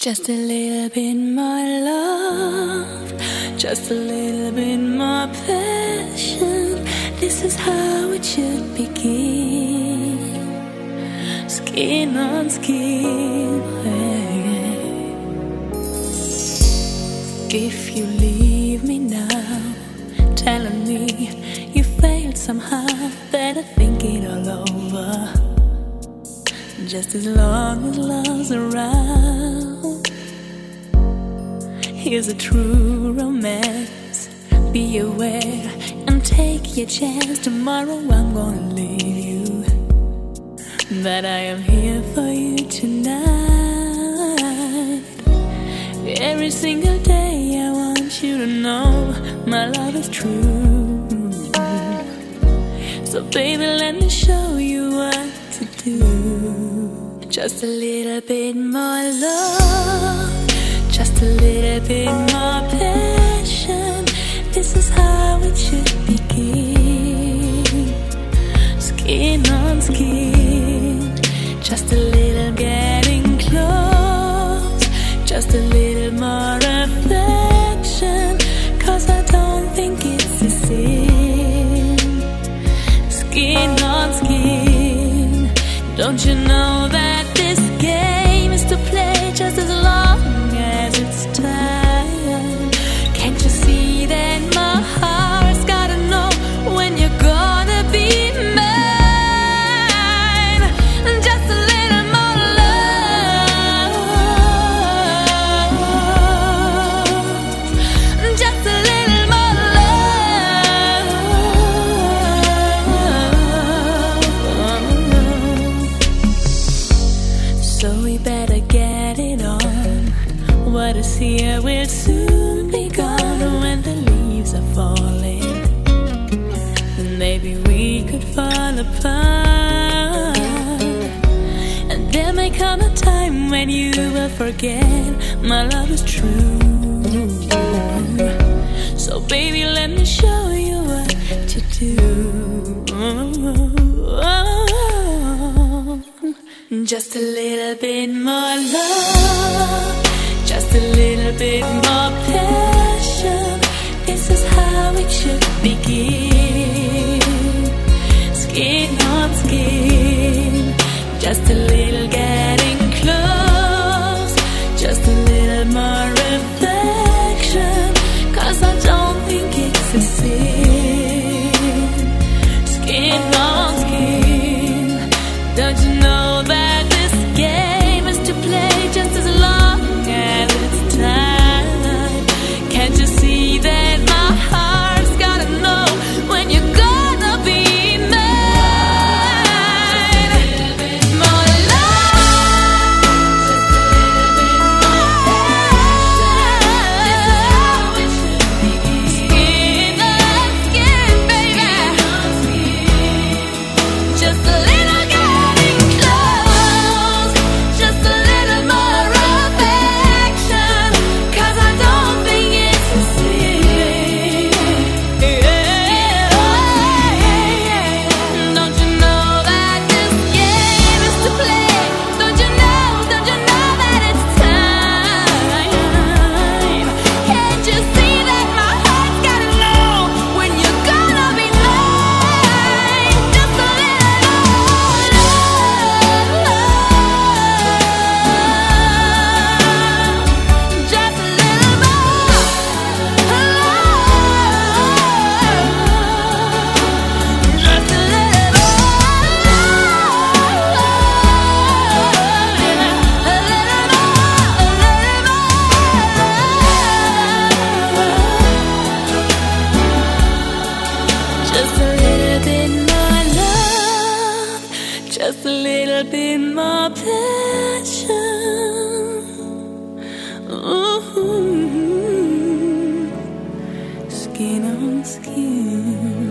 Just a little bit more love, just a little bit more passion. This is how it should begin. Skin on skin. If you leave me now, telling me you failed somehow, better think it all over. Just as long as love's around, here's a true romance. Be aware and take your chance. Tomorrow I'm gonna leave you, but I am here for you tonight. Every single day I want you to know my love is true. So baby, let me show you what to do. Just a little bit more love, just a little bit more passion. This is how it should begin. Skin on skin, just a little getting close, just a little more affection. 'Cause I don't think it's a sin. Skin on skin, don't you know that this game is to play just as long as it's time? Can't you see that my heart's gotta know when you're gonna be mine? Just a little more love, just a little more love. So we better get it on. What is here will soon be gone. When the leaves are falling, then maybe we could fall apart. And there may come a time when you will forget my love is true. So baby, let me show you what to do. Just a little bit more love, just a little bit more passion. This is how it should begin. Skin on skin, just a little getting close, just a little more affection. 'Cause I don't think it's a sin. Skin on skin, don't you know that this game is to play just as long as it's time? Can't you see that my heart's gotta know when you're gonna be mine? More love, skin on skin, baby. Just a little getting close, just a little more affection. 'Cause I don't think it's a sin. Don't you know that this game is to play? Don't you know that it's time? Can't you see that my heart's gotta know when you're gonna be mine? Just a little more love, just a little more love, just a little just a little bit more love, just a little bit more passion. Ooh, skin on skin.